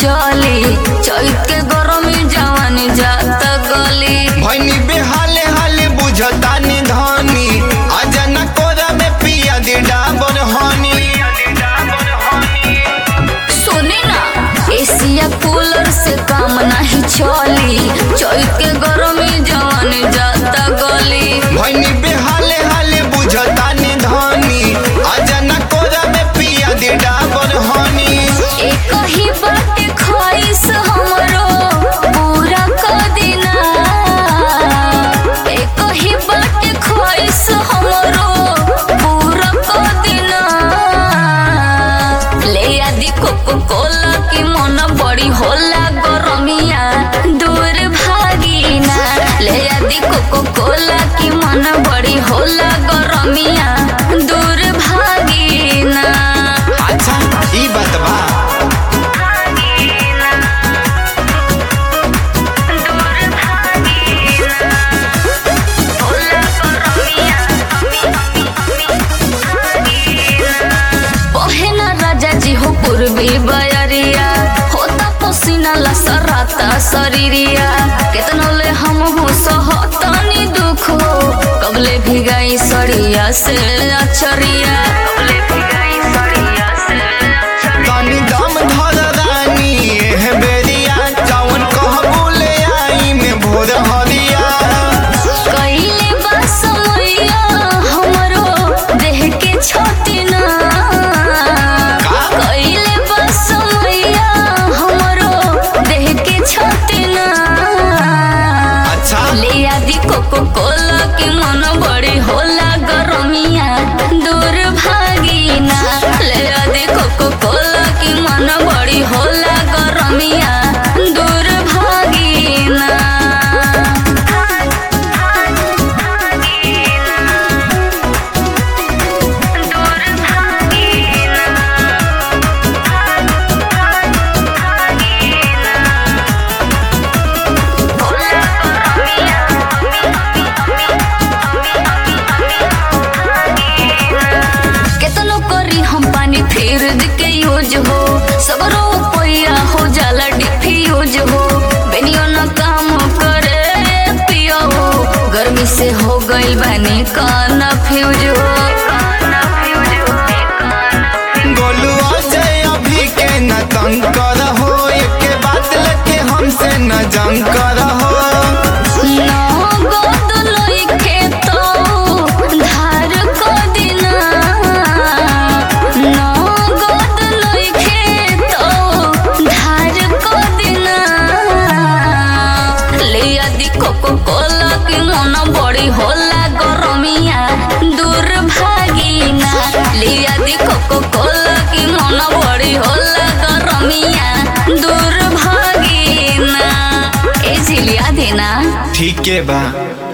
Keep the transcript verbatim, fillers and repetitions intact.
चली चैत के गरमी जवानी जाता गली भैनी बेहाले हाले बुझता नि धनी आजा न कोरा में पिया दे डाबर हनी। सुनी ना एसिया कूलर से काम नहीं चली चैत के गरमी जवानी जाता गली भैनी बेहाले हाले बुझता नि धनी आजा न कोरा में पिया दे डाबर हनी। एक ही बात ख्वाहिश हमरो पूरा कर देना एक ही बात ख्वाहिश हमरो पूरा कर देना ले आदि कोको कोला की मन बड़ी होला गरमिया दूर भागीना ले आदि कोको कोला की मन बड़ी होला गरमिया दूर भागीना। अच्छा ई बात बा पूर्वी बयरिया होता पसीना लसराता शरीरिया केतनो ले हम हो सहतनी दुख कबले भिगाई सड़िया से अचरिया कबले भिगाई सड़िया से तनी दम धर रानी एह बेरिया जवन कहबू ले आई में भोर हरिया कइले बा समैया हमरो देह के छतिना कोको कोला की मन बड़ी होला गरमिया दूर भागीना ले आदि कोको कोला की मन बड़ी होला गरमिया दूर भागीना। फिर के यूज हो सबरो पैया हो जाला डिफ्यूज हो बेनियो न काम करे पियो गर्मी से हो गइल बानी काना फ्यूज हो गोलुआ जय अभी के न तंग कर हो एक बात लेके हमसे न जंग कर हो कोको कोला की मन बड़ी होला गरमिया दूर भागीना लिया दी कोको कोला की मन बड़ी होला गरमिया दूर भागीना ए झिलिया देना ठीक है बा।